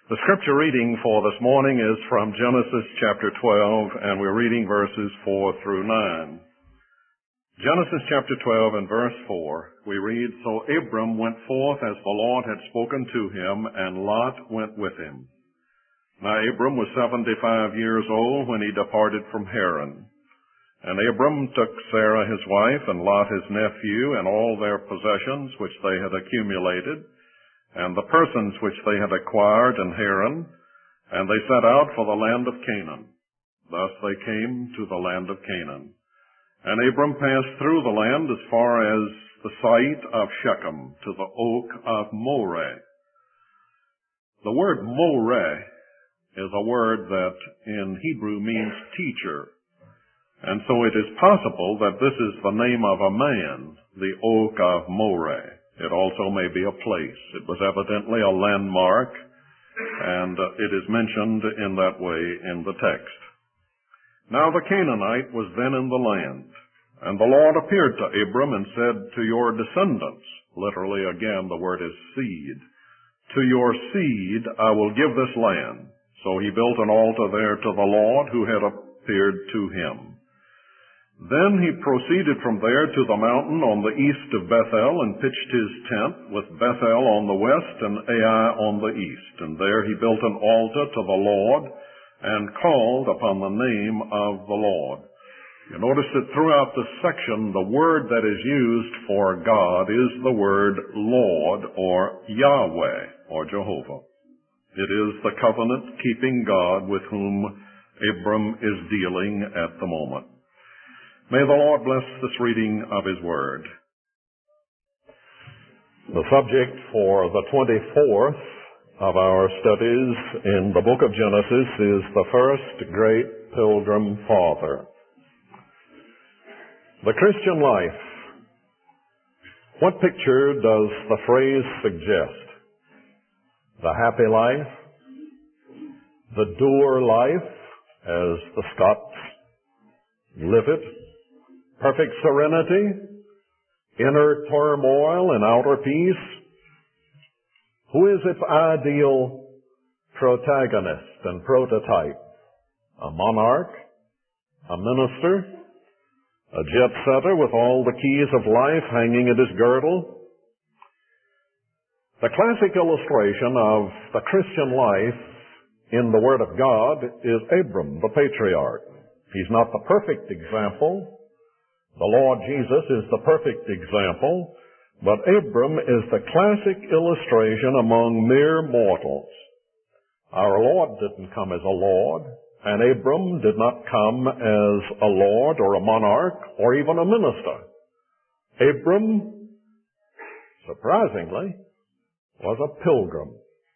The scripture reading for this morning is from Genesis chapter 12, and we're reading verses 4 through 9. Genesis chapter 12 and verse 4, we read, "So Abram went forth as the Lord had spoken to him, and Lot went with him. Now Abram was 75 years old when he departed from Haran. And Abram took Sarah his wife, and Lot his nephew, and all their possessions which they had accumulated, and the persons which they had acquired in Haran, and they set out for the land of Canaan. Thus they came to the land of Canaan. And Abram passed through the land as far as the site of Shechem, to the oak of Moreh." The word Moreh is a word that in Hebrew means teacher. And so it is possible that this is the name of a man, the oak of Moreh. It also may be a place. It was evidently a landmark, and it is mentioned in that way in the text. Now the Canaanite was then in the land, and the Lord appeared to Abram and said, "To your descendants," literally again the word is seed, "to your seed I will give this land." So he built an altar there to the Lord who had appeared to him. Then he proceeded from there to the mountain on the east of Bethel, and pitched his tent, with Bethel on the west and Ai on the east. And there he built an altar to the Lord, and called upon the name of the Lord. You notice that throughout this section, the word that is used for God is the word Lord, or Yahweh, or Jehovah. It is the covenant-keeping God with whom Abram is dealing at the moment. May the Lord bless this reading of His Word. The subject for the 24th of our studies in the book of Genesis is the first great pilgrim father. The Christian life. What picture does the phrase suggest? The happy life? The dour life, as the Scots live it? Perfect serenity, inner turmoil and outer peace? Who is its ideal protagonist and prototype? A monarch? A minister? A jet setter with all the keys of life hanging at his girdle? The classic illustration of the Christian life in the Word of God is Abram, the patriarch. He's not the perfect example. The Lord Jesus is the perfect example, but Abram is the classic illustration among mere mortals. Our Lord didn't come as a Lord, and Abram did not come as a Lord or a monarch or even a minister. Abram, surprisingly, was a pilgrim.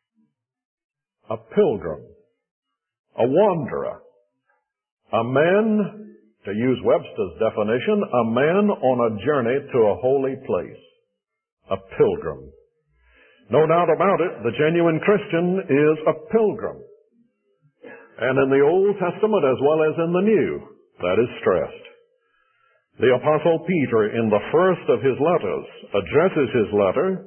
A pilgrim. A wanderer. A man, to use Webster's definition, a man on a journey to a holy place. A pilgrim. No doubt about it, the genuine Christian is a pilgrim. And in the Old Testament as well as in the New, that is stressed. The Apostle Peter, in the first of his letters, addresses his letter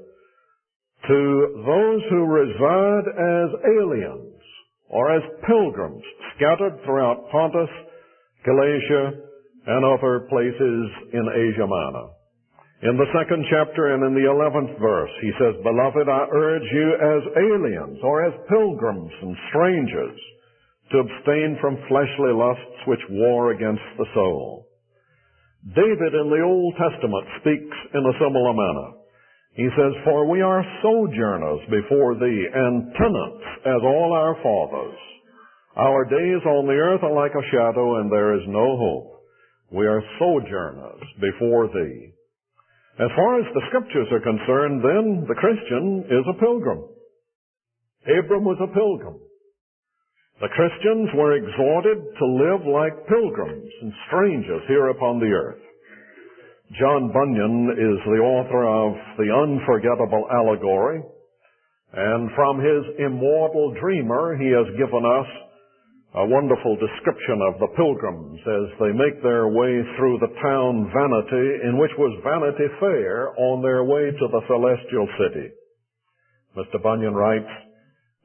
to those who reside as aliens or as pilgrims scattered throughout Pontus, Galatia, and other places in Asia Minor. In the 2nd chapter and in the 11th verse, he says, "Beloved, I urge you as aliens or as pilgrims and strangers to abstain from fleshly lusts which war against the soul." David in the Old Testament speaks in a similar manner. He says, "For we are sojourners before thee, and tenants as all our fathers. Our days on the earth are like a shadow, and there is no hope. We are sojourners before thee." As far as the Scriptures are concerned, then, the Christian is a pilgrim. Abram was a pilgrim. The Christians were exhorted to live like pilgrims and strangers here upon the earth. John Bunyan is the author of The Unforgettable Allegory, and from his immortal dreamer, he has given us a wonderful description of the pilgrims as they make their way through the town Vanity, in which was Vanity Fair, on their way to the celestial city. Mr. Bunyan writes,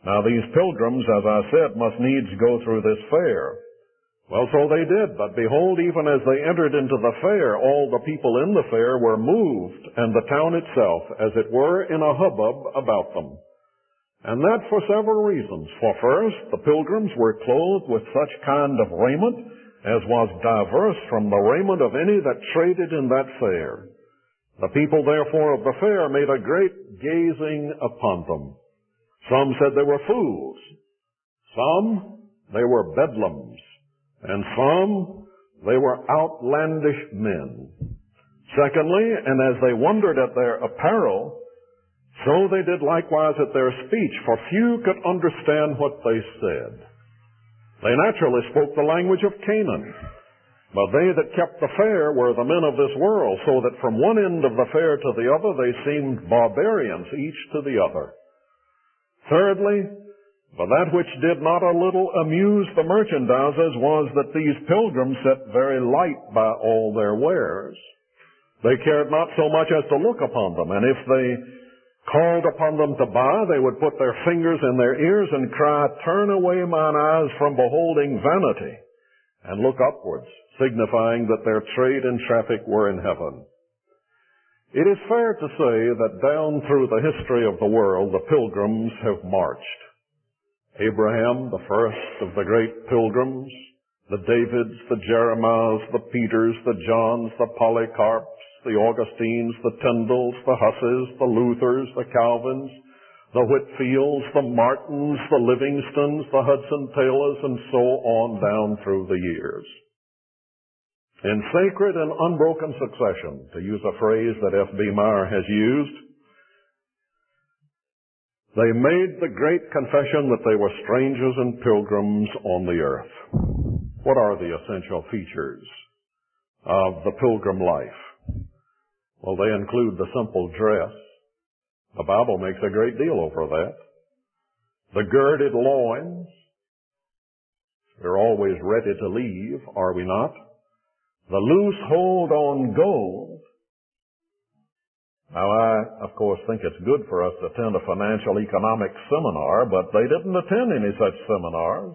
Now these pilgrims, as I said, must needs go through this fair. Well, so they did, but behold, even as they entered into the fair, all the people in the fair were moved, and the town itself, as it were, in a hubbub about them. And that for several reasons. For first, the pilgrims were clothed with such kind of raiment as was diverse from the raiment of any that traded in that fair. The people therefore of the fair made a great gazing upon them. Some said they were fools. Some, they were bedlams. And some, they were outlandish men. Secondly, and as they wondered at their apparel, so they did likewise at their speech, for few could understand what they said. They naturally spoke the language of Canaan, but they that kept the fair were the men of this world, so that from one end of the fair to the other they seemed barbarians, each to the other. Thirdly, but that which did not a little amuse the merchandisers was that these pilgrims set very light by all their wares. They cared not so much as to look upon them, and if they called upon them to buy, they would put their fingers in their ears and cry, "Turn away mine eyes from beholding vanity," and look upwards, signifying that their trade and traffic were in heaven. It is fair to say that down through the history of the world, the pilgrims have marched. Abraham, the first of the great pilgrims, the Davids, the Jeremiahs, the Peters, the Johns, the Polycarps, the Augustines, the Tyndalls, the Husses, the Luthers, the Calvins, the Whitfields, the Martins, the Livingstons, the Hudson Taylors, and so on down through the years. In sacred and unbroken succession, to use a phrase that F.B. Meyer has used, they made the great confession that they were strangers and pilgrims on the earth. What are the essential features of the pilgrim life? Well, they include the simple dress. The Bible makes a great deal over that. The girded loins. We're always ready to leave, are we not? The loose hold on gold. Now, I, of course, think it's good for us to attend a financial economics seminar, but they didn't attend any such seminars.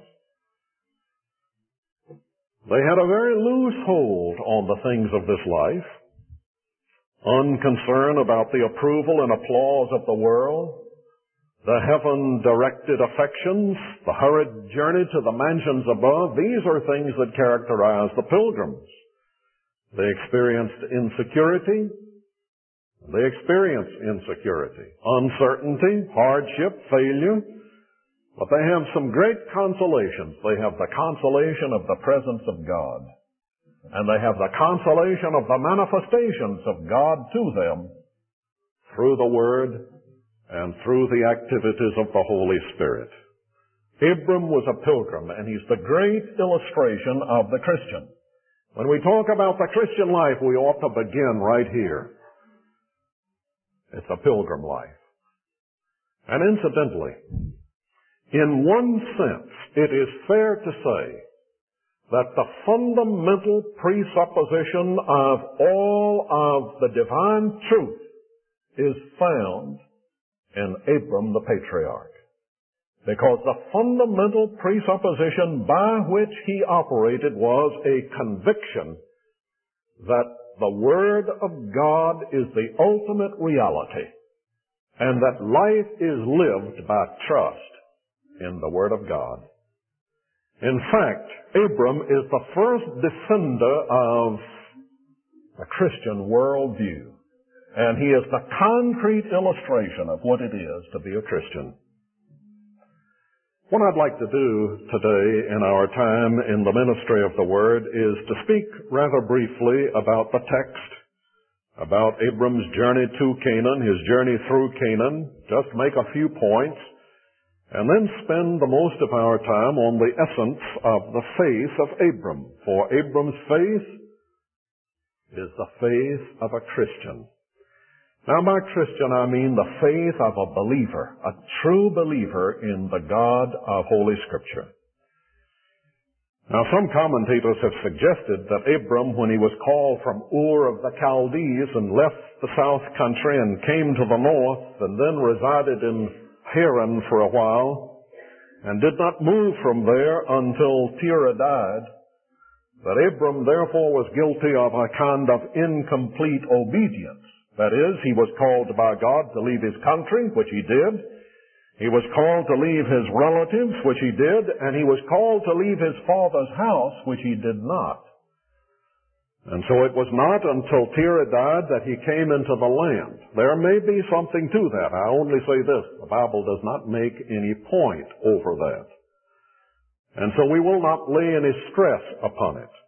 They had a very loose hold on the things of this life, unconcerned about the approval and applause of the world, the heaven-directed affections, the hurried journey to the mansions above. These are things that characterize the pilgrims. They experienced insecurity. They experience insecurity, uncertainty, hardship, failure, but they have some great consolations. They have the consolation of the presence of God, and they have the consolation of the manifestations of God to them through the Word and through the activities of the Holy Spirit. Abram was a pilgrim, and he's the great illustration of the Christian. When we talk about the Christian life, we ought to begin right here. It's a pilgrim life. And incidentally, in one sense, it is fair to say that the fundamental presupposition of all of the divine truth is found in Abram the patriarch. Because the fundamental presupposition by which he operated was a conviction that the Word of God is the ultimate reality, and that life is lived by trust in the Word of God. In fact, Abram is the first defender of the Christian worldview, and he is the concrete illustration of what it is to be a Christian. What I'd like to do today in our time in the ministry of the Word is to speak rather briefly about the text, about Abram's journey to Canaan, his journey through Canaan, just make a few points, and then spend the most of our time on the essence of the faith of Abram. For Abram's faith is the faith of a Christian. Now, by Christian, I mean the faith of a believer, a true believer in the God of Holy Scripture. Now, some commentators have suggested that Abram, when he was called from Ur of the Chaldees and left the south country and came to the north and then resided in Haran for a while, and did not move from there until Terah died, that Abram therefore was guilty of a kind of incomplete obedience. That is, he was called by God to leave his country, which he did. He was called to leave his relatives, which he did, and he was called to leave his father's house, which he did not. And so it was not until Terah died that he came into the land. There may be something to that. I only say this, the Bible does not make any point over that. And so we will not lay any stress upon it.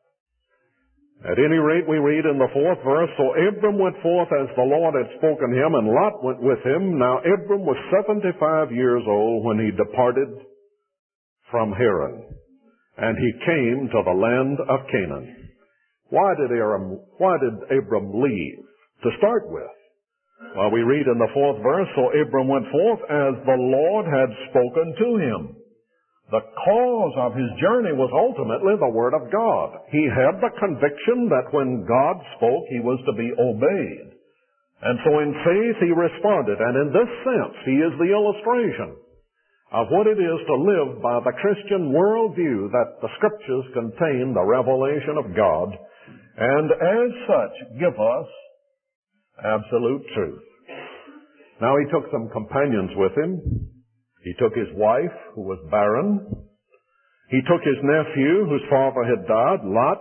At any rate, we read in the 4th verse, "So Abram went forth as the Lord had spoken him, and Lot went with him. Now Abram was 75 years old when he departed from Haran, and he came to the land of Canaan." Why did Abram leave? To start with, well, we read in the 4th verse, "So Abram went forth as the Lord had spoken to him." The cause of his journey was ultimately the Word of God. He had the conviction that when God spoke, he was to be obeyed. And so in faith he responded. And in this sense, he is the illustration of what it is to live by the Christian worldview, that the Scriptures contain the revelation of God, and as such give us absolute truth. Now he took some companions with him. He took his wife, who was barren. He took his nephew, whose father had died, Lot.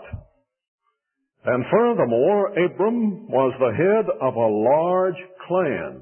And furthermore, Abram was the head of a large clan.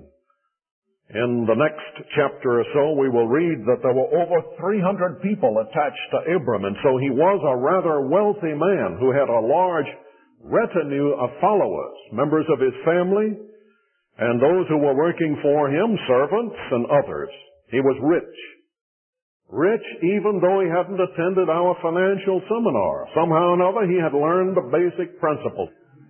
In the next chapter or so, we will read that there were over 300 people attached to Abram, and so he was a rather wealthy man who had a large retinue of followers, members of his family, and those who were working for him, servants and others. He was rich. Rich even though he hadn't attended our financial seminar. Somehow or another he had learned the basic principles.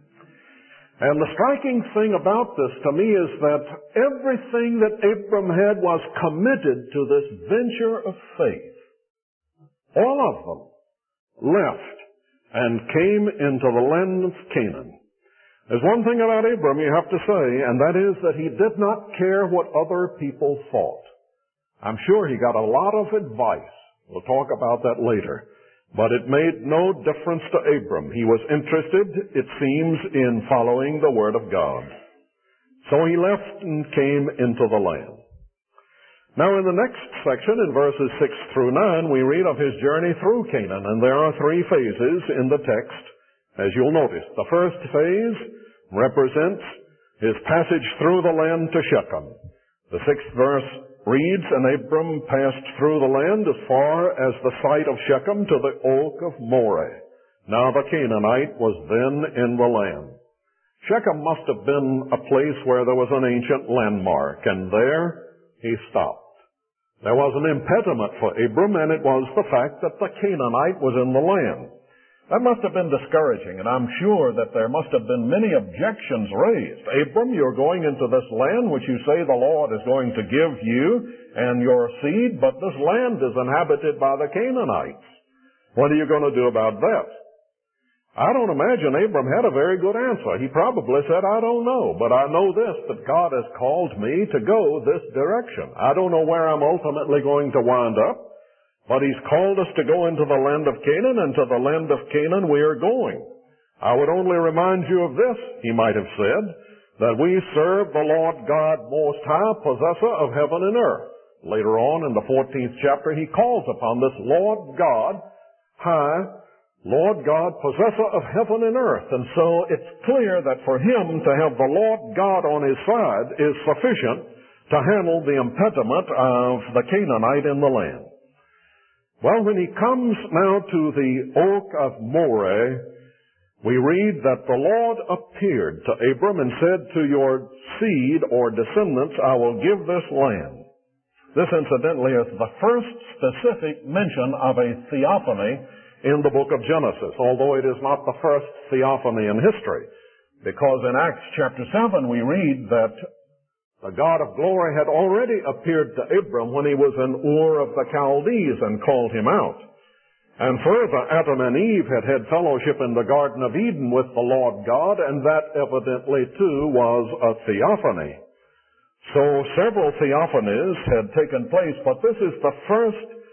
And the striking thing about this to me is that everything that Abram had was committed to this venture of faith. All of them left and came into the land of Canaan. There's one thing about Abram you have to say, and that is that he did not care what other people thought. I'm sure he got a lot of advice. We'll talk about that later. But it made no difference to Abram. He was interested, it seems, in following the Word of God. So he left and came into the land. Now in the next section, in verses 6 through 9, we read of his journey through Canaan, and there are 3 phases in the text, as you'll notice. The first phase represents his passage through the land to Shechem. The 6th verse reads, "And Abram passed through the land as far as the site of Shechem to the oak of Moreh. Now the Canaanite was then in the land." Shechem must have been a place where there was an ancient landmark, and there he stopped. There was an impediment for Abram, and it was the fact that the Canaanite was in the land. That must have been discouraging, and I'm sure that there must have been many objections raised. Abram, you're going into this land which you say the Lord is going to give you and your seed, but this land is inhabited by the Canaanites. What are you going to do about that? I don't imagine Abram had a very good answer. He probably said, "I don't know, but I know this, that God has called me to go this direction. I don't know where I'm ultimately going to wind up, but He's called us to go into the land of Canaan, and to the land of Canaan we are going. I would only remind you of this," he might have said, "that we serve the Lord God Most High, possessor of heaven and earth." Later on in the 14th chapter, he calls upon this Lord God, Lord God, possessor of heaven and earth. And so it's clear that for him to have the Lord God on his side is sufficient to handle the impediment of the Canaanite in the land. Well, when he comes now to the oak of Moreh, we read that the Lord appeared to Abram and said, "To your seed or descendants I will give this land." This, incidentally, is the first specific mention of a theophany in the book of Genesis, although it is not the first theophany in history, because in Acts chapter 7 we read that the God of glory had already appeared to Abram when he was in Ur of the Chaldees and called him out. And further, Adam and Eve had had fellowship in the Garden of Eden with the Lord God, and that evidently too was a theophany. So several theophanies had taken place, but this is the first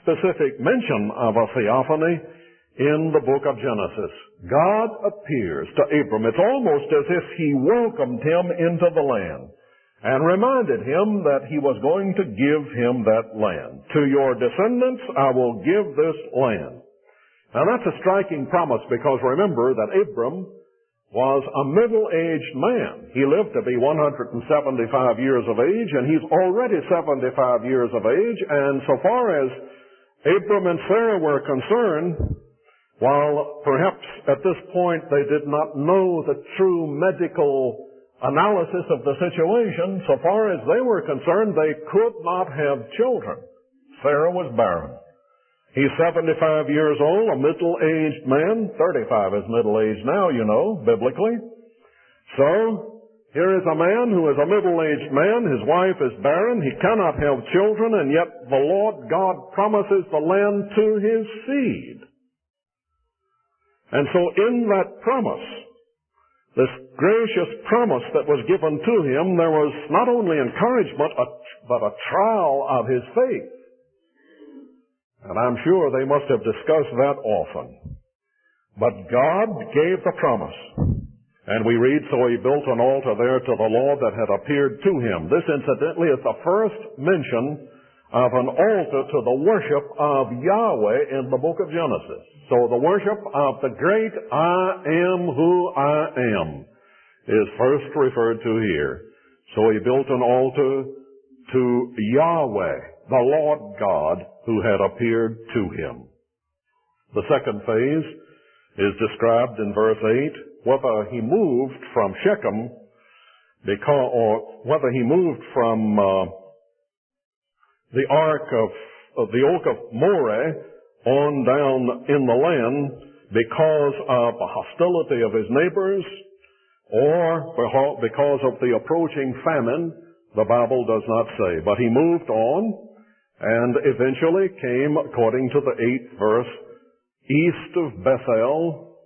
specific mention of a theophany in the book of Genesis. God appears to Abram. It's almost as if he welcomed him into the land and reminded him that he was going to give him that land. To your descendants I will give this land. Now that's a striking promise, because remember that Abram was a middle-aged man. He lived to be 175 years of age, and he's already 75 years of age, and so far as Abram and Sarah were concerned, while perhaps at this point they did not know the true medical analysis of the situation, so far as they were concerned, they could not have children. Sarah was barren. He's 75 years old, a middle-aged man. 35 is middle-aged now, you know, biblically. So, here is a man who is a middle-aged man. His wife is barren. He cannot have children, and yet the Lord God promises the land to his seed. And so in that promise, this gracious promise that was given to him, there was not only encouragement, but a trial of his faith. And I'm sure they must have discussed that often. But God gave the promise. And we read, so he built an altar there to the Lord that had appeared to him. This, incidentally, is the first mention of an altar to the worship of Yahweh in the book of Genesis. So the worship of the great I am who I am is first referred to here. So he built an altar to Yahweh, the Lord God, who had appeared to him. The second phase is described in verse 8, whether he moved from Shechem, or whether he moved from the ark of the oak of Moreh on down in the land because of the hostility of his neighbors, or because of the approaching famine. The Bible does not say. But he moved on, and eventually came, according to the 8th verse, east of Bethel,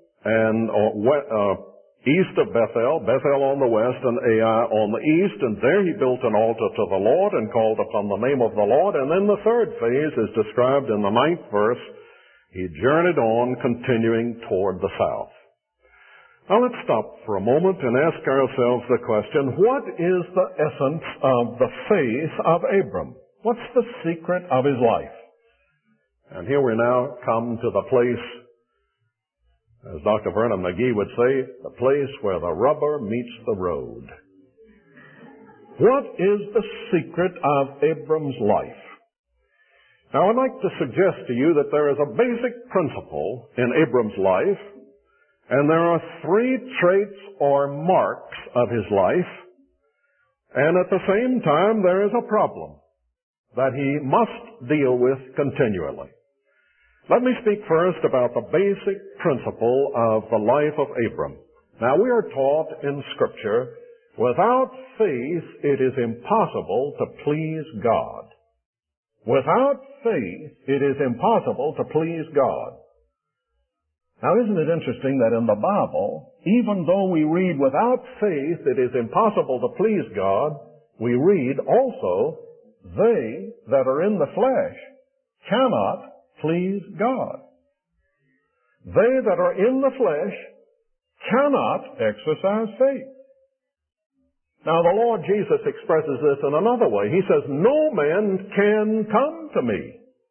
east of Bethel on the west and Ai on the east, and there he built an altar to the Lord and called upon the name of the Lord. And then the third phase is described in the 9th verse. He journeyed on, continuing toward the south. Now let's stop for a moment and ask ourselves the question, what is the essence of the faith of Abram? What's the secret of his life? And here we now come to the place, as Dr. Vernon McGee would say, the place where the rubber meets the road. What is the secret of Abram's life? Now I'd like to suggest to you that there is a basic principle in Abram's life, and there are 3 traits or marks of his life, and at the same time there is a problem that he must deal with continually. Let me speak first about the basic principle of the life of Abram. Now, we are taught in Scripture, without faith it is impossible to please God. Without faith it is impossible to please God. Now, isn't it interesting that in the Bible, even though we read without faith it is impossible to please God, we read also, they that are in the flesh cannot please God. They that are in the flesh cannot exercise faith. Now the Lord Jesus expresses this in another way. He says, no man can come to me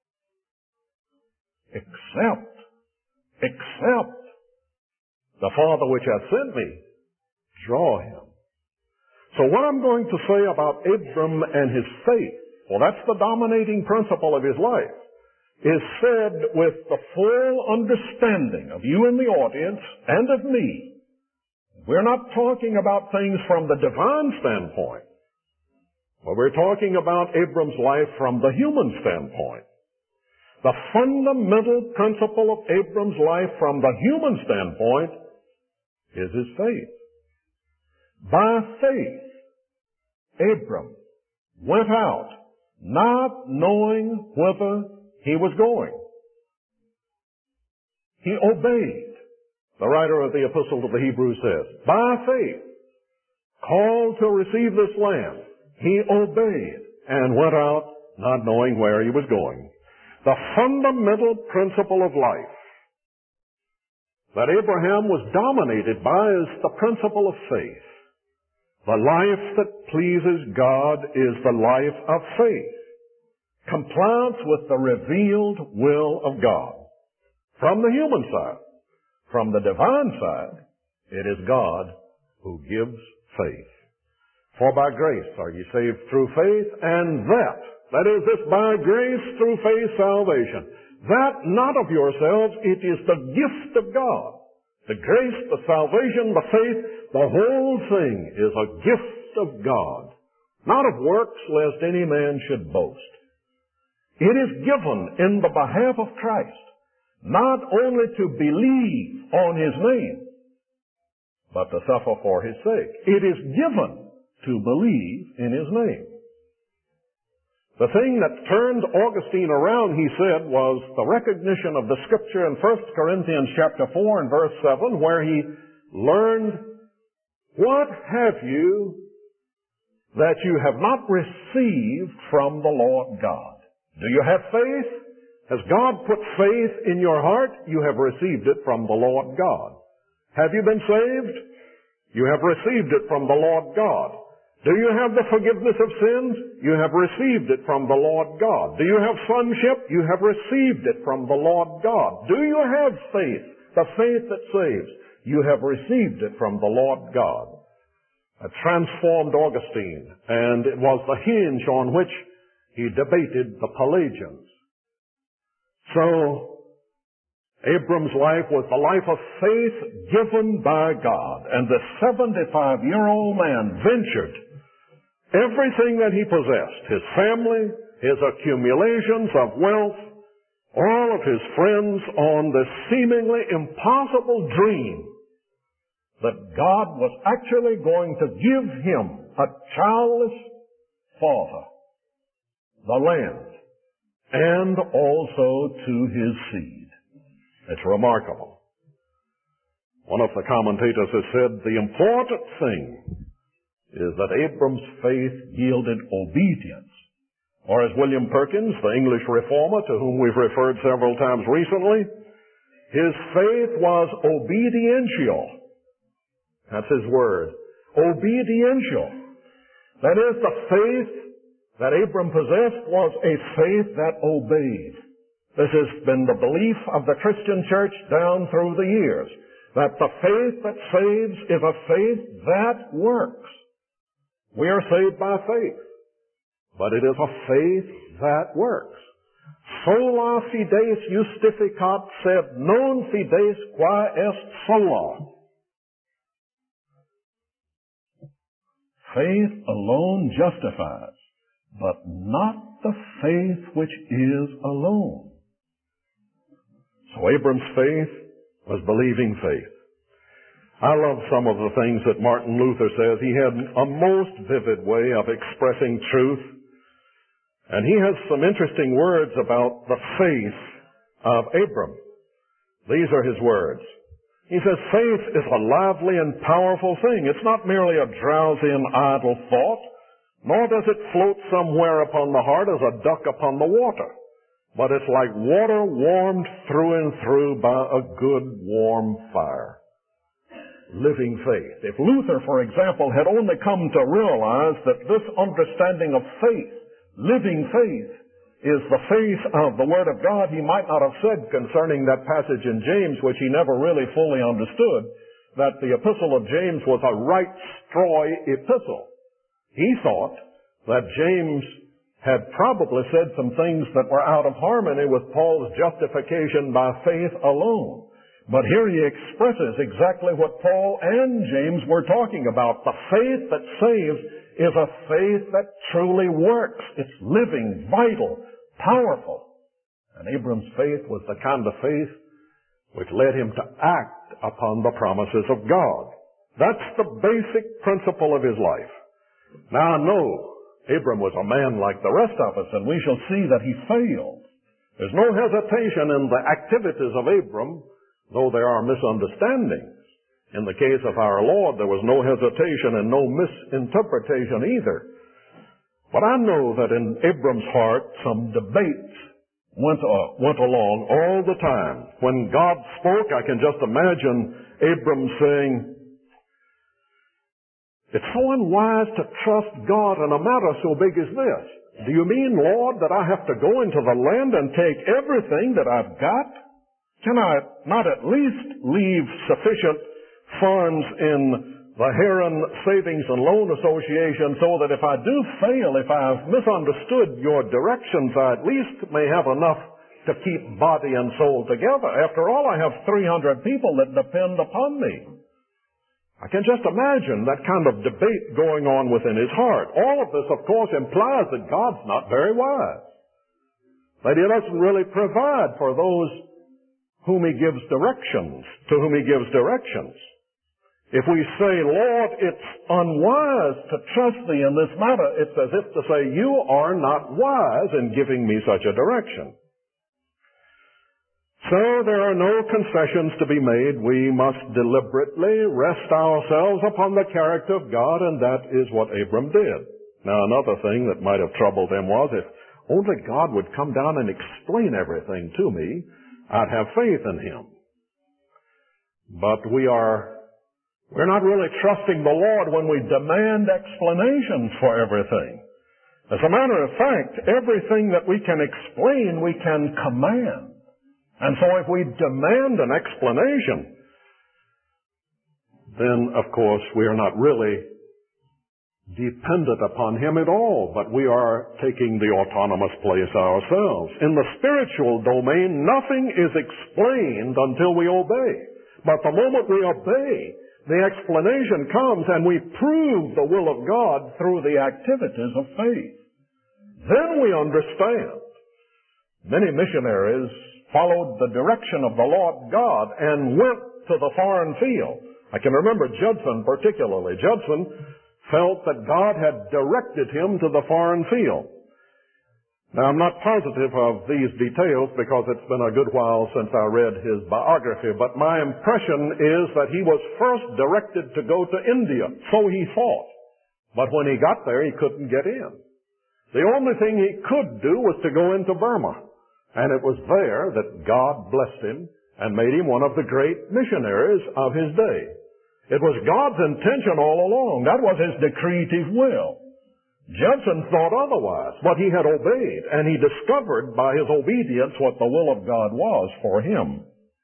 except the Father which hath sent me draw him. So what I'm going to say about Abram and his faith, well, that's the dominating principle of his life, is said with the full understanding of you in the audience and of me. We're not talking about things from the divine standpoint, but we're talking about Abram's life from the human standpoint. The fundamental principle of Abram's life from the human standpoint is his faith. By faith, Abram went out, not knowing whither he was going. He obeyed. The writer of the Epistle to the Hebrews says, by faith, called to receive this land, he obeyed and went out, not knowing where he was going. The fundamental principle of life that Abraham was dominated by is the principle of faith. The life that pleases God is the life of faith. Compliance with the revealed will of God. From the human side, from the divine side, it is God who gives faith. For by grace are ye saved through faith, and that is this by grace through faith salvation. That not of yourselves, it is the gift of God. The grace, the salvation, the faith, the whole thing is a gift of God. Not of works, lest any man should boast. It is given in the behalf of Christ, not only to believe on His name, but to suffer for His sake. It is given to believe in His name. The thing that turned Augustine around, he said, was the recognition of the Scripture in 1 Corinthians chapter 4 and verse 7, where he learned, "What have you that you have not received from the Lord God?" Do you have faith? Has God put faith in your heart? You have received it from the Lord God. Have you been saved? You have received it from the Lord God. Do you have the forgiveness of sins? You have received it from the Lord God. Do you have sonship? You have received it from the Lord God. Do you have faith? The faith that saves. You have received it from the Lord God. It transformed Augustine, and it was the hinge on which he debated the Pelagians. So, Abram's life was the life of faith given by God. And the 75-year-old man ventured everything that he possessed, his family, his accumulations of wealth, all of his friends, on this seemingly impossible dream that God was actually going to give him a childless father, the land, and also to his seed. It's remarkable. One of the commentators has said the important thing is that Abram's faith yielded obedience. Or as William Perkins, the English reformer to whom we've referred several times recently, his faith was obediential. That's his word. Obediential. That is, the faith that Abram possessed was a faith that obeyed. This has been the belief of the Christian church down through the years, that the faith that saves is a faith that works. We are saved by faith, but it is a faith that works. Sola fides justificat, sed non fides qua est sola. Faith alone justifies, but not the faith which is alone. So Abram's faith was believing faith. I love some of the things that Martin Luther says. He had a most vivid way of expressing truth. And he has some interesting words about the faith of Abram. These are his words. He says, faith is a lively and powerful thing. It's not merely a drowsy and idle thought, nor does it float somewhere upon the heart as a duck upon the water. But it's like water warmed through and through by a good warm fire. Living faith. If Luther, for example, had only come to realize that this understanding of faith, living faith, is the faith of the Word of God, he might not have said concerning that passage in James, which he never really fully understood, that the epistle of James was a right straw epistle. He thought that James had probably said some things that were out of harmony with Paul's justification by faith alone. But here he expresses exactly what Paul and James were talking about. The faith that saves is a faith that truly works. It's living, vital, powerful. And Abram's faith was the kind of faith which led him to act upon the promises of God. That's the basic principle of his life. Now I know Abram was a man like the rest of us, and we shall see that he failed. There's no hesitation in the activities of Abram, though there are misunderstandings. In the case of our Lord, there was no hesitation and no misinterpretation either. But I know that in Abram's heart, some debates went along all the time. When God spoke, I can just imagine Abram saying, "It's so unwise to trust God in a matter so big as this. Do you mean, Lord, that I have to go into the land and take everything that I've got? Can I not at least leave sufficient funds in the Heron Savings and Loan Association so that if I do fail, if I've misunderstood your directions, I at least may have enough to keep body and soul together? After all, I have 300 people that depend upon me." I can just imagine that kind of debate going on within his heart. All of this, of course, implies that God's not very wise, that He doesn't really provide for those whom He gives directions, to whom He gives directions. If we say, "Lord, it's unwise to trust Thee in this matter," it's as if to say, "You are not wise in giving me such a direction." So there are no concessions to be made. We must deliberately rest ourselves upon the character of God, and that is what Abram did. Now, another thing that might have troubled him was, if only God would come down and explain everything to me, I'd have faith in Him. But we're not really trusting the Lord when we demand explanations for everything. As a matter of fact, everything that we can explain, we can command. And so if we demand an explanation, then, of course, we are not really dependent upon Him at all, but we are taking the autonomous place ourselves. In the spiritual domain, nothing is explained until we obey. But the moment we obey, the explanation comes, and we prove the will of God through the activities of faith. Then we understand. Many missionaries followed the direction of the Lord God and went to the foreign field. I can remember Judson particularly. Judson felt that God had directed him to the foreign field. Now, I'm not positive of these details because it's been a good while since I read his biography, but my impression is that he was first directed to go to India, so he thought. But when he got there, he couldn't get in. The only thing he could do was to go into Burma. And it was there that God blessed him and made him one of the great missionaries of his day. It was God's intention all along. That was His decretive will. Judson thought otherwise, but he had obeyed, and he discovered by his obedience what the will of God was for him.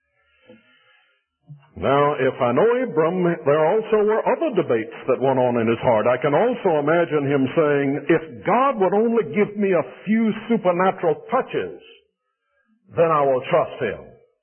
Now, if I know Abram, there also were other debates that went on in his heart. I can also imagine him saying, "If God would only give me a few supernatural touches, then I will trust Him.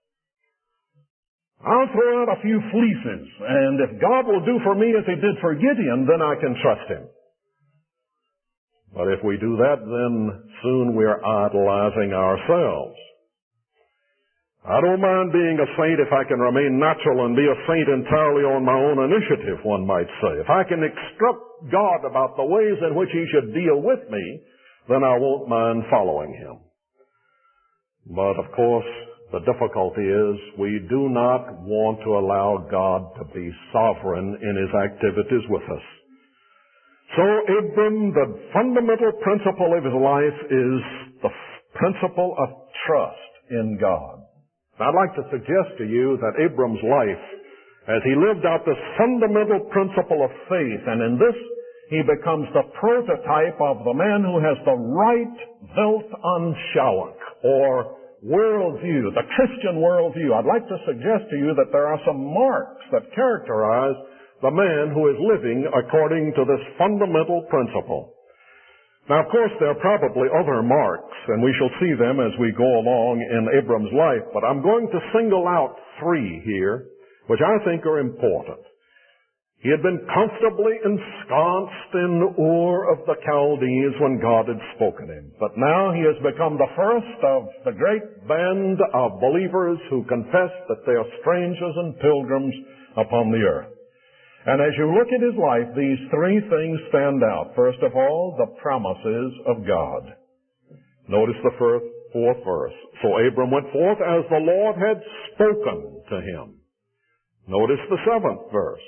I'll throw out a few fleeces, and if God will do for me as He did for Gideon, then I can trust Him." But if we do that, then soon we are idolizing ourselves. I don't mind being a saint if I can remain natural and be a saint entirely on my own initiative, one might say. If I can instruct God about the ways in which He should deal with me, then I won't mind following Him. But, of course, the difficulty is we do not want to allow God to be sovereign in His activities with us. So Abram, the fundamental principle of his life is the principle of trust in God. I'd like to suggest to you that Abram's life, as he lived out this fundamental principle of faith, and in this he becomes the prototype of the man who has the right Weltanschauung, or worldview, the Christian worldview. I'd like to suggest to you that there are some marks that characterize the man who is living according to this fundamental principle. Now, of course, there are probably other marks, and we shall see them as we go along in Abram's life, but I'm going to single out three here, which I think are important. He had been comfortably ensconced in Ur of the Chaldees when God had spoken him. But now he has become the first of the great band of believers who confess that they are strangers and pilgrims upon the earth. And as you look at his life, these three things stand out. First of all, the promises of God. Notice the fourth verse. So Abram went forth as the Lord had spoken to him. Notice the 7th verse.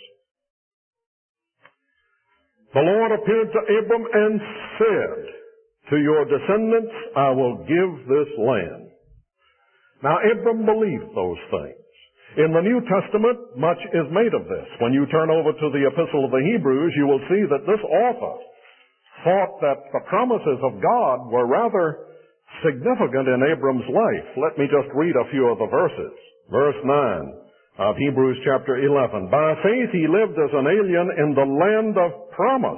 The Lord appeared to Abram and said, to your descendants I will give this land. Now, Abram believed those things. In the New Testament, much is made of this. When you turn over to the Epistle of the Hebrews, you will see that this author thought that the promises of God were rather significant in Abram's life. Let me just read a few of the verses. Verse 9 of Hebrews chapter 11. By faith he lived as an alien in the land of promise,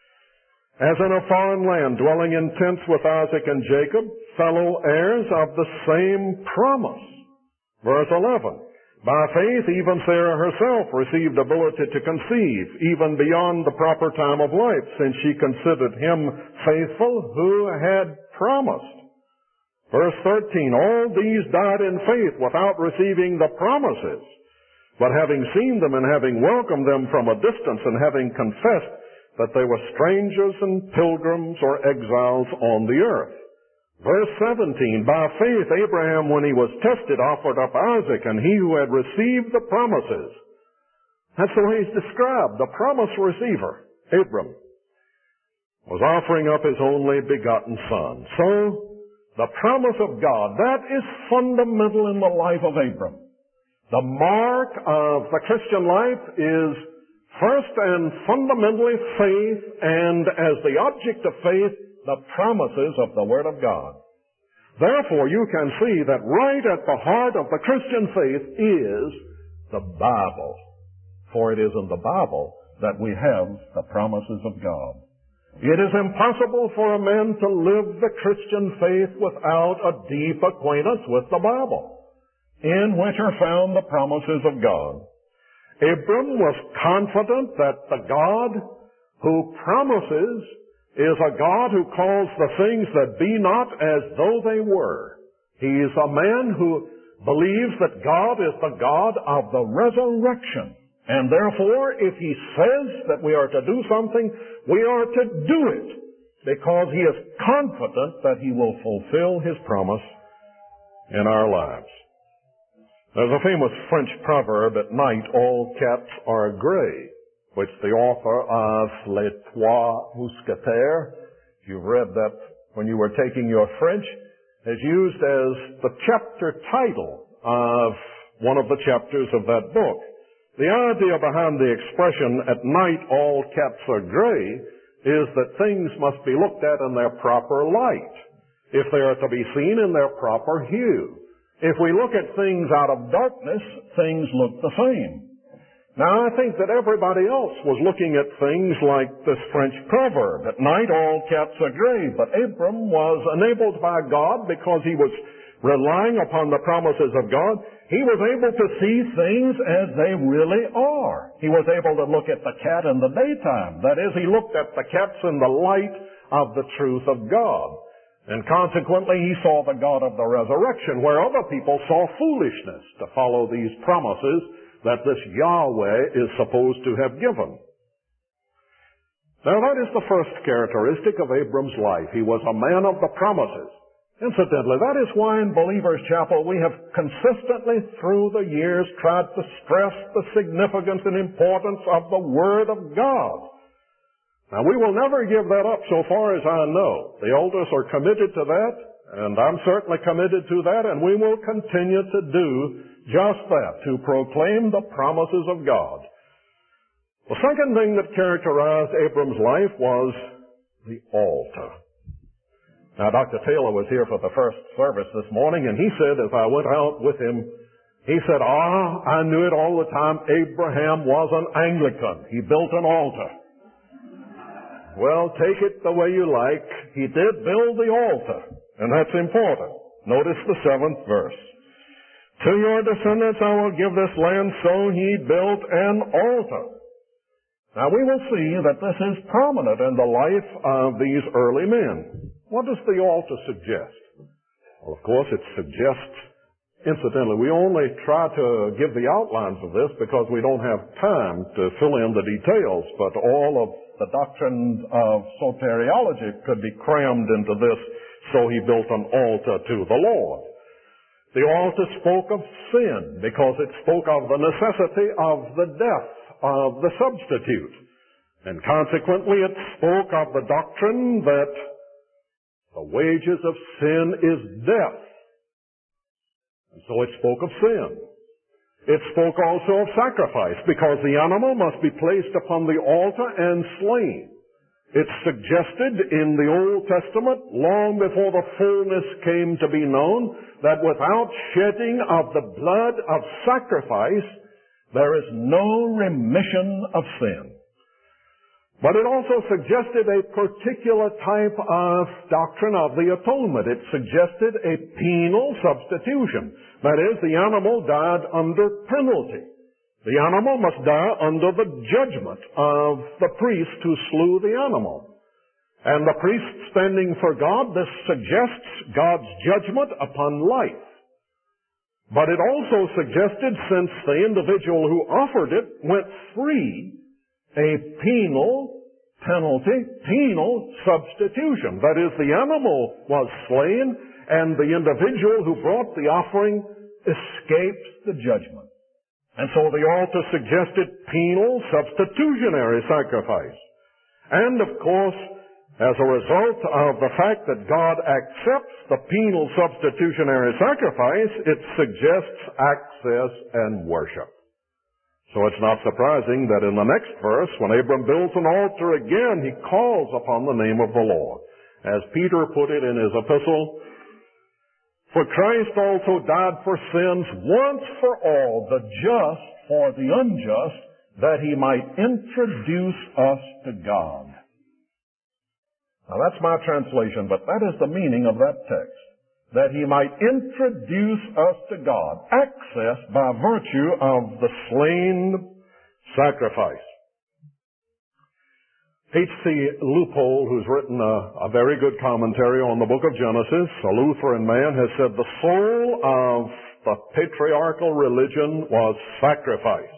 as in a foreign land, dwelling in tents with Isaac and Jacob, fellow heirs of the same promise. Verse 11. By faith, even Sarah herself received ability to conceive, even beyond the proper time of life, since she considered him faithful who had promised. Verse 13, all these died in faith without receiving the promises, but having seen them and having welcomed them from a distance and having confessed that they were strangers and pilgrims or exiles on the earth. Verse 17, by faith Abraham, when he was tested, offered up Isaac, and he who had received the promises. That's the way he's described, the promise receiver, Abram, was offering up his only begotten son. So, the promise of God, that is fundamental in the life of Abram. The mark of the Christian life is first and fundamentally faith, and as the object of faith, the promises of the Word of God. Therefore, you can see that right at the heart of the Christian faith is the Bible. For it is in the Bible that we have the promises of God. It is impossible for a man to live the Christian faith without a deep acquaintance with the Bible, in which are found the promises of God. Abram was confident that the God who promises is a God who calls the things that be not as though they were. He is a man who believes that God is the God of the resurrection. And therefore, if he says that we are to do something, we are to do it, because he is confident that he will fulfill his promise in our lives. There's a famous French proverb, at night all cats are gray, which the author of Les Trois Mousquetaires, if you've read that when you were taking your French, has used as the chapter title of one of the chapters of that book. The idea behind the expression, at night all cats are gray, is that things must be looked at in their proper light, if they are to be seen in their proper hue. If we look at things out of darkness, things look the same. Now, I think that everybody else was looking at things like this French proverb, at night all cats are gray, but Abram was enabled by God, because he was relying upon the promises of God, he was able to see things as they really are. He was able to look at the cat in the daytime. That is, he looked at the cats in the light of the truth of God. And consequently, he saw the God of the resurrection, where other people saw foolishness to follow these promises that this Yahweh is supposed to have given. Now, that is the first characteristic of Abram's life. He was a man of the promises. Incidentally, that is why in Believers Chapel we have consistently through the years tried to stress the significance and importance of the Word of God. Now, we will never give that up so far as I know. The elders are committed to that, and I'm certainly committed to that, and we will continue to do just that, to proclaim the promises of God. The second thing that characterized Abram's life was the altar. Now, Dr. Taylor was here for the first service this morning, and he said, as I went out with him, he said, I knew it all the time. Abraham was an Anglican. He built an altar. Well, take it the way you like. He did build the altar, and that's important. Notice the 7th verse. To your descendants I will give this land, so he built an altar. Now, we will see that this is prominent in the life of these early men. What does the altar suggest? Well, of course, it suggests, incidentally, we only try to give the outlines of this because we don't have time to fill in the details, but all of the doctrines of soteriology could be crammed into this, so he built an altar to the Lord. The altar spoke of sin because it spoke of the necessity of the death of the substitute. And consequently, it spoke of the doctrine that the wages of sin is death. So it spoke of sin. It spoke also of sacrifice, because the animal must be placed upon the altar and slain. It suggested in the Old Testament, long before the fullness came to be known, that without shedding of the blood of sacrifice, there is no remission of sin. But it also suggested a particular type of doctrine of the atonement. It suggested a penal substitution. That is, the animal died under penalty. The animal must die under the judgment of the priest who slew the animal. And the priest standing for God, this suggests God's judgment upon life. But it also suggested, since the individual who offered it went free, a penal penalty, penal substitution. That is, the animal was slain, and the individual who brought the offering escaped the judgment. And so the altar suggested penal substitutionary sacrifice. And of course, as a result of the fact that God accepts the penal substitutionary sacrifice, it suggests access and worship. So it's not surprising that in the next verse, when Abram builds an altar again, he calls upon the name of the Lord. As Peter put it in his epistle, "For Christ also died for sins once for all, the just for the unjust, that he might introduce us to God." Now that's my translation, but that is the meaning of that text. That he might introduce us to God. Access by virtue of the slain sacrifice. H.C. Leupold, who's written a very good commentary on the book of Genesis, a Lutheran man, has said the soul of the patriarchal religion was sacrifice.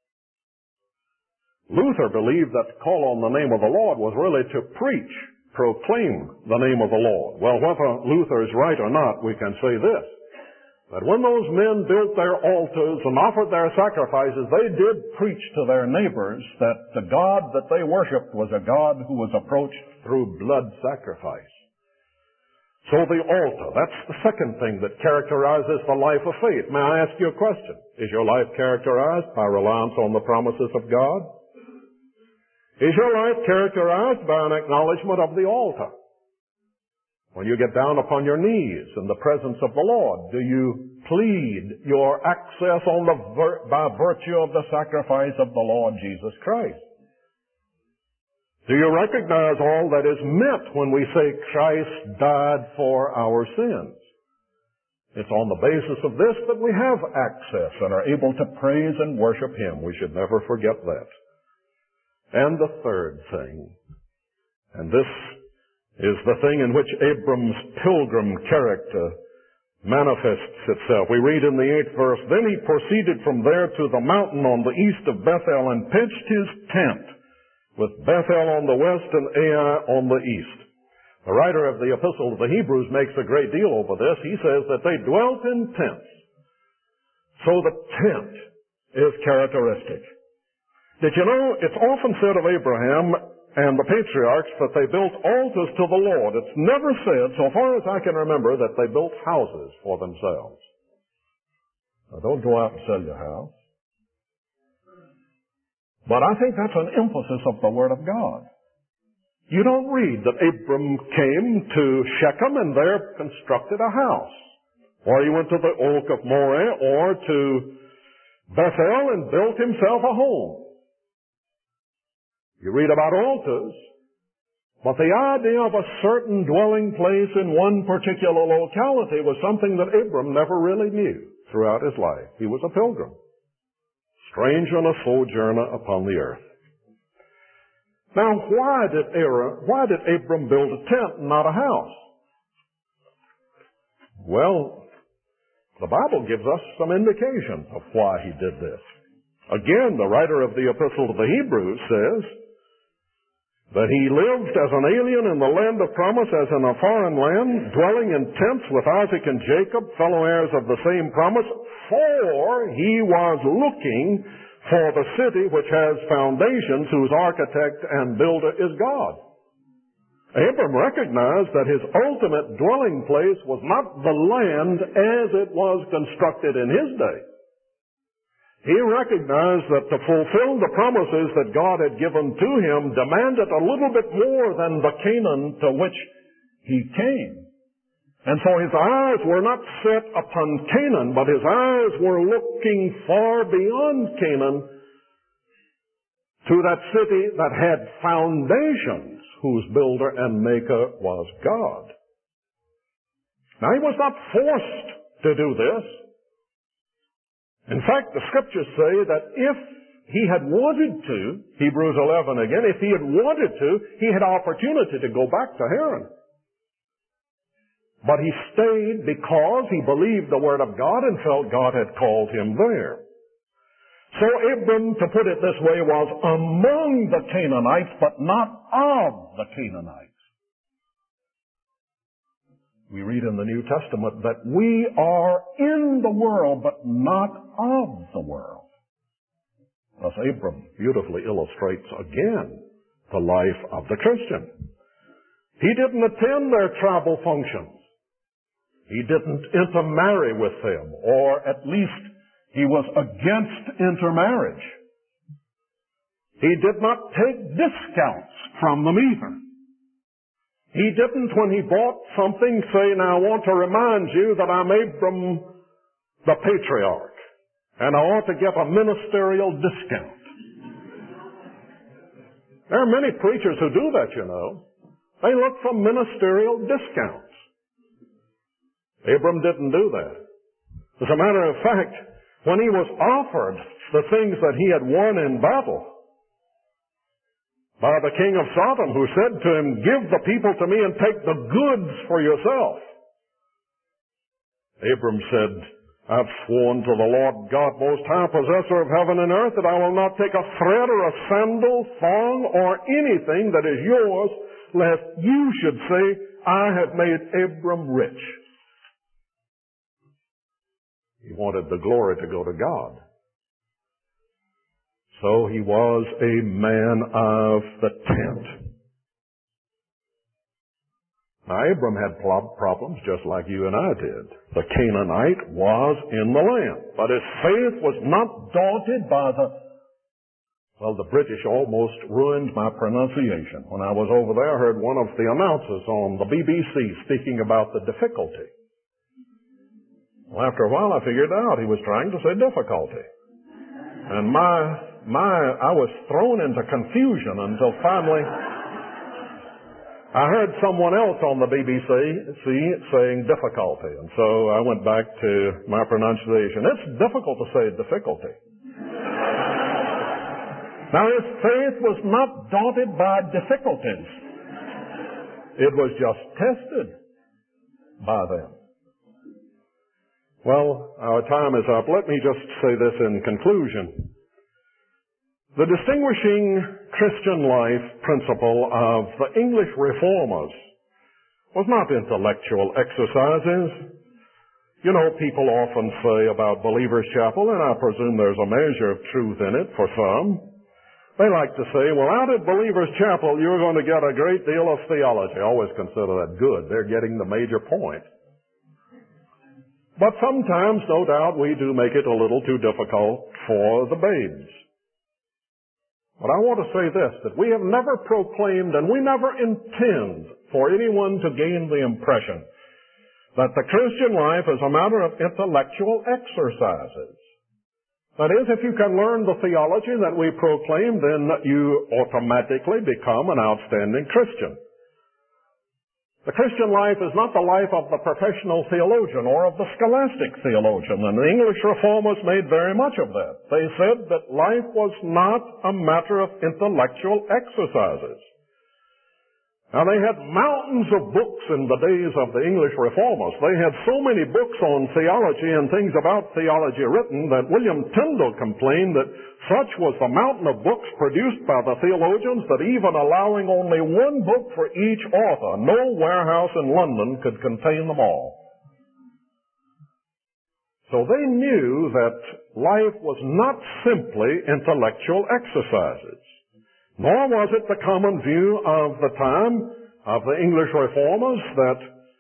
Luther believed that to call on the name of the Lord was really to preach, proclaim the name of the Lord. Well, whether Luther is right or not, we can say this: that when those men built their altars and offered their sacrifices, they did preach to their neighbors that the God that they worshiped was a God who was approached through blood sacrifice. So the altar, that's the second thing that characterizes the life of faith. May I ask you a question? Is your life characterized by reliance on the promises of God? Is your life characterized by an acknowledgement of the altar? When you get down upon your knees in the presence of the Lord, do you plead your access by virtue of the sacrifice of the Lord Jesus Christ? Do you recognize all that is meant when we say Christ died for our sins? It's on the basis of this that we have access and are able to praise and worship Him. We should never forget that. And the third thing, and this is the thing in which Abram's pilgrim character manifests itself. We read in the 8th verse, "Then he proceeded from there to the mountain on the east of Bethel and pitched his tent, with Bethel on the west and Ai on the east." The writer of the Epistle to the Hebrews makes a great deal over this. He says that they dwelt in tents. So the tent is characteristic. Did you know, it's often said of Abraham and the patriarchs that they built altars to the Lord. It's never said, so far as I can remember, that they built houses for themselves. Now, don't go out and sell your house. But I think that's an emphasis of the Word of God. You don't read that Abram came to Shechem and there constructed a house. Or he went to the oak of Moreh or to Bethel and built himself a home. You read about altars, but the idea of a certain dwelling place in one particular locality was something that Abram never really knew throughout his life. He was a pilgrim, stranger and a sojourner upon the earth. Now, why did Abram build a tent and not a house? Well, the Bible gives us some indication of why he did this. Again, the writer of the Epistle to the Hebrews says that he lived as an alien in the land of promise, as in a foreign land, dwelling in tents with Isaac and Jacob, fellow heirs of the same promise, for he was looking for the city which has foundations, whose architect and builder is God. Abram recognized that his ultimate dwelling place was not the land as it was constructed in his day. He recognized that to fulfill the promises that God had given to him demanded a little bit more than the Canaan to which he came. And so his eyes were not set upon Canaan, but his eyes were looking far beyond Canaan to that city that had foundations, whose builder and maker was God. Now, he was not forced to do this. In fact, the Scriptures say that if he had wanted to, Hebrews 11 again, if he had wanted to, he had opportunity to go back to Haran. But he stayed because he believed the Word of God and felt God had called him there. So Abram, to put it this way, was among the Canaanites, but not of the Canaanites. We read in the New Testament that we are in the world, but not of the world. Thus Abram beautifully illustrates again the life of the Christian. He didn't attend their tribal functions. He didn't intermarry with them, or at least he was against intermarriage. He did not take discounts from them either. He didn't, when he bought something, say, now I want to remind you that I'm Abram the patriarch, and I ought to get a ministerial discount. There are many preachers who do that, you know. They look for ministerial discounts. Abram didn't do that. As a matter of fact, when he was offered the things that he had won in battle by the king of Sodom, who said to him, give the people to me and take the goods for yourself, Abram said, I've sworn to the Lord God Most High, possessor of heaven and earth, that I will not take a thread or a sandal, thong, or anything that is yours, lest you should say, I have made Abram rich. He wanted the glory to go to God. So he was a man of the tent. Now, Abram had problems just like you and I did. The Canaanite was in the land, but his faith was not daunted by the British almost ruined my pronunciation. When I was over there, I heard one of the announcers on the BBC speaking about the difficulty. Well, after a while, I figured out he was trying to say difficulty. And I was thrown into confusion until finally I heard someone else on the BBC saying difficulty. And so I went back to my pronunciation. It's difficult to say difficulty. Now, his faith was not daunted by difficulties. It was just tested by them. Well, our time is up. Let me just say this in conclusion. The distinguishing Christian life principle of the English reformers was not intellectual exercises. You know, people often say about Believers' Chapel, and I presume there's a measure of truth in it for some. They like to say, well, out at Believers' Chapel, you're going to get a great deal of theology. I always consider that good. They're getting the major point. But sometimes, no doubt, we do make it a little too difficult for the babes. But I want to say this, that we have never proclaimed and we never intend for anyone to gain the impression that the Christian life is a matter of intellectual exercises. That is, if you can learn the theology that we proclaim, then you automatically become an outstanding Christian. The Christian life is not the life of the professional theologian or of the scholastic theologian, and the English reformers made very much of that. They said that life was not a matter of intellectual exercises. Now, they had mountains of books in the days of the English reformers. They had so many books on theology and things about theology written that William Tyndale complained that such was the mountain of books produced by the theologians that even allowing only one book for each author, no warehouse in London could contain them all. So they knew that life was not simply intellectual exercises. Nor was it the common view of the time of the English reformers that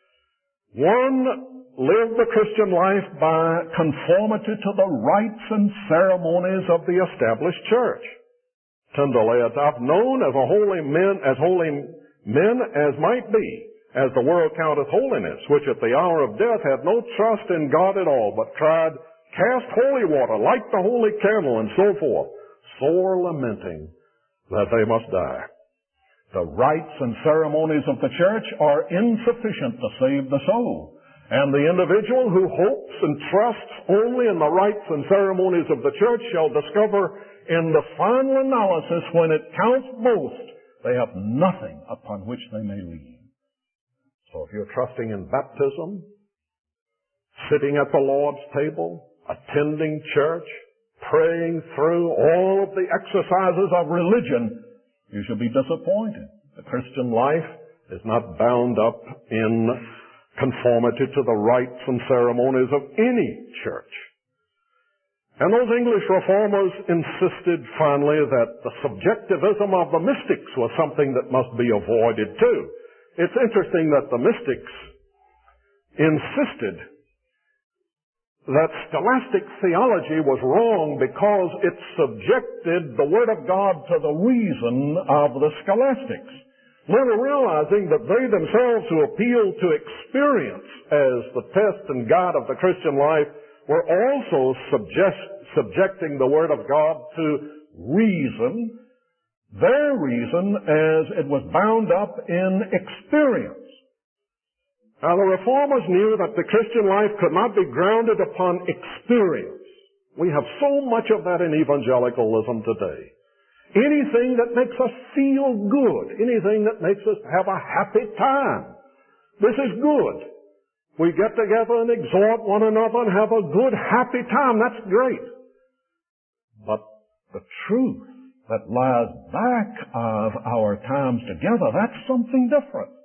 one lived the Christian life by conformity to the rites and ceremonies of the established church. Tyndale laid up, known as holy men as might be, as the world counteth holiness, which at the hour of death had no trust in God at all, but tried cast holy water, light the holy candle, and so forth, sore lamenting that they must die. The rites and ceremonies of the church are insufficient to save the soul. And the individual who hopes and trusts only in the rites and ceremonies of the church shall discover in the final analysis, when it counts most, they have nothing upon which they may lean. So if you're trusting in baptism, sitting at the Lord's table, attending church, praying through all of the exercises of religion, you should be disappointed. The Christian life is not bound up in conformity to the rites and ceremonies of any church. And those English reformers insisted finally that the subjectivism of the mystics was something that must be avoided too. It's interesting that the mystics insisted that scholastic theology was wrong because it subjected the Word of God to the reason of the scholastics, little realizing that they themselves, who appealed to experience as the test and guide of the Christian life, were also subjecting the Word of God to reason, their reason, as it was bound up in experience. Now, the reformers knew that the Christian life could not be grounded upon experience. We have so much of that in evangelicalism today. Anything that makes us feel good, anything that makes us have a happy time, this is good. We get together and exhort one another and have a good, happy time. That's great. But the truth that lies back of our times together, that's something different.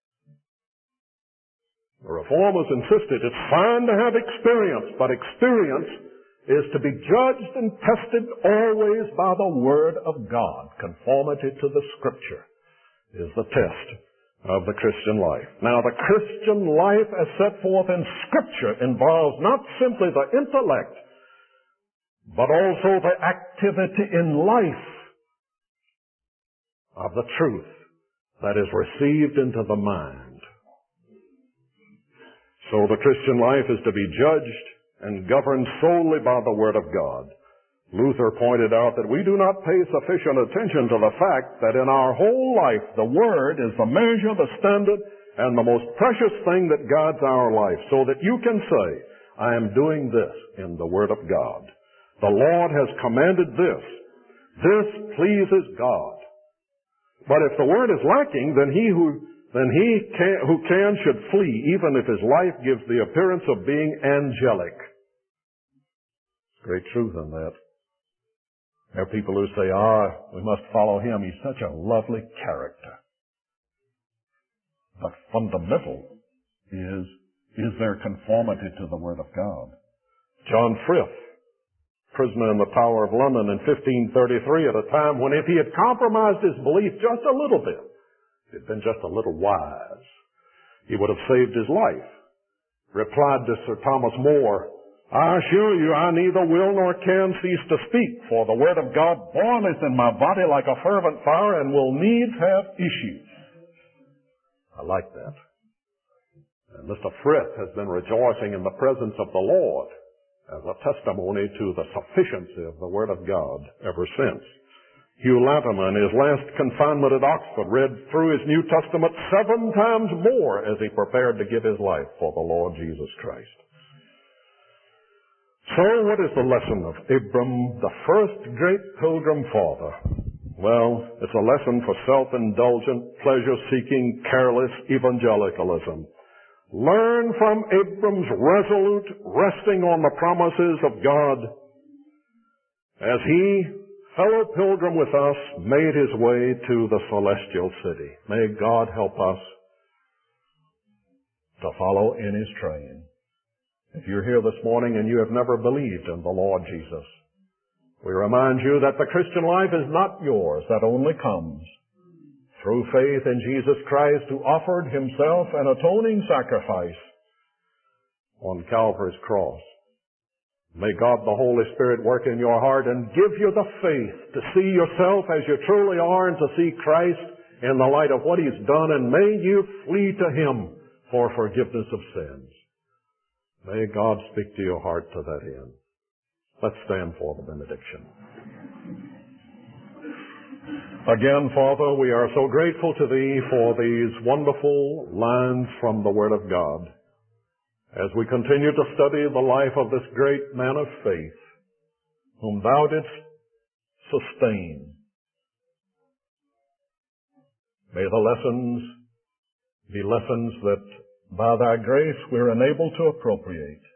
The reformers insisted it's fine to have experience, but experience is to be judged and tested always by the Word of God. Conformity to the Scripture is the test of the Christian life. Now, the Christian life as set forth in Scripture involves not simply the intellect, but also the activity in life of the truth that is received into the mind. So the Christian life is to be judged and governed solely by the Word of God. Luther pointed out that we do not pay sufficient attention to the fact that in our whole life the Word is the measure, the standard, and the most precious thing that guides our life, so that you can say, I am doing this in the Word of God. The Lord has commanded this. This pleases God. But if the Word is lacking, then he who can should flee, even if his life gives the appearance of being angelic. Great truth in that. There are people who say, we must follow him. He's such a lovely character. But fundamental is their conformity to the Word of God. John Frith, prisoner in the Tower of London in 1533, at a time when if he had compromised his belief just a little bit, if he'd been just a little wise, he would have saved his life, replied to Sir Thomas More, I assure you I neither will nor can cease to speak, for the Word of God boileth in my body like a fervent fire and will needs have issues. I like that. And Mr. Frith has been rejoicing in the presence of the Lord as a testimony to the sufficiency of the Word of God ever since. Hugh Latimer, in his last confinement at Oxford, read through his New Testament 7 times more as he prepared to give his life for the Lord Jesus Christ. So what is the lesson of Abram, the first great pilgrim father? Well, it's a lesson for self-indulgent, pleasure-seeking, careless evangelicalism. Learn from Abram's resolute resting on the promises of God as he, fellow pilgrim with us, made his way to the celestial city. May God help us to follow in his train. If you're here this morning and you have never believed in the Lord Jesus, we remind you that the Christian life is not yours. That only comes through faith in Jesus Christ, who offered himself an atoning sacrifice on Calvary's cross. May God the Holy Spirit work in your heart and give you the faith to see yourself as you truly are and to see Christ in the light of what he's done, and may you flee to him for forgiveness of sins. May God speak to your heart to that end. Let's stand for the benediction. Again, Father, we are so grateful to Thee for these wonderful lines from the Word of God. As we continue to study the life of this great man of faith, whom Thou didst sustain, may the lessons be lessons that by Thy grace we're enabled to appropriate.